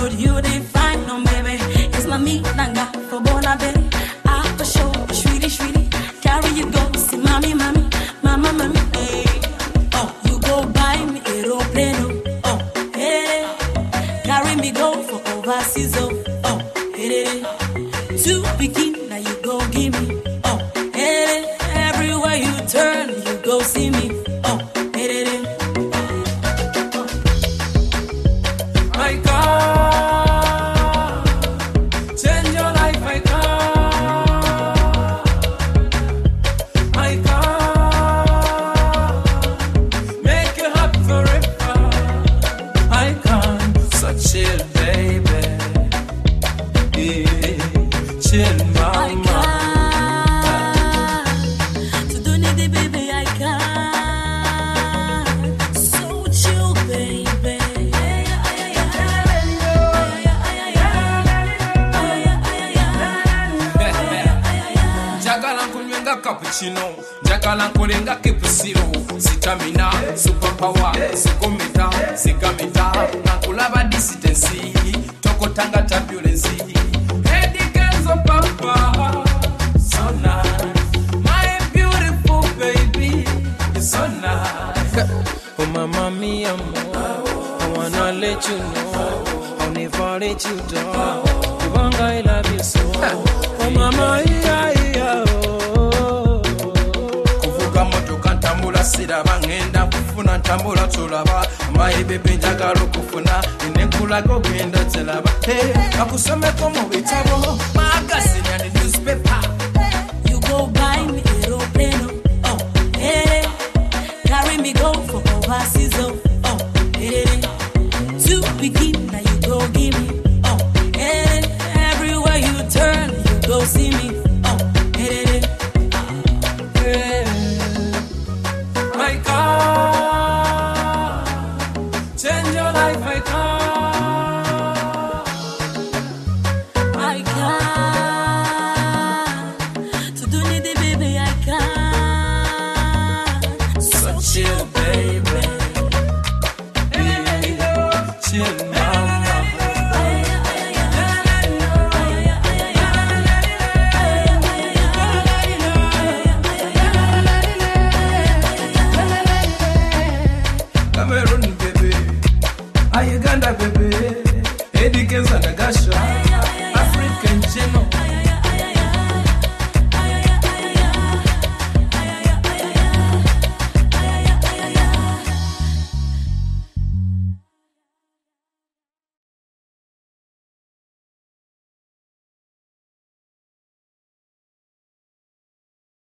road, you define, no baby. It's my meat, nanga, for bona baby. I for sure, sweetie, sweetie. Carry you go, see mommy, mommy, mama, mommy, hey. Oh, you go buy me aeroplane, oh, hey. Carry me go for overseas, oh, hey. To begin, now you go give me, oh, hey. Everywhere you turn, you go see me, oh, hey. My God, change your life, my God. My God, make you happy forever. I can't, so chill, baby. Yeah, chill, mama. So don't need it, baby, I can't. So chill, baby. Njagala nkunywenga cappuccino, njagala nkolenga kepusiro, sitamina, superpower, sikometa, sikameta, nakulaba distance, tokotanga turbulence. Eddie Kenzo papa, so nice, my beautiful baby, you're so nice. Oh mama mia, I wanna let you know, I'll never let you down. Ibanga I love you so. Oh mama iya iya oh. Kuvuga motoka ntambula siraba ngenda kufuna ntambula tulaba. My baby njagala okufuna nenkulaga ogenda telaba. Hey, akusomeko mu bitabo, magazine and newspaper. You go buy me aeroplane, oh, hey. Carry me go for overseas, oh, hey. To begin, now you go give me, oh, hey. Everywhere you turn, you go see me, oh, hey. My God, change your life, my God. I can't. So don't need it, baby, I can't. So chill, baby. Hey, chill, mama. Cameroon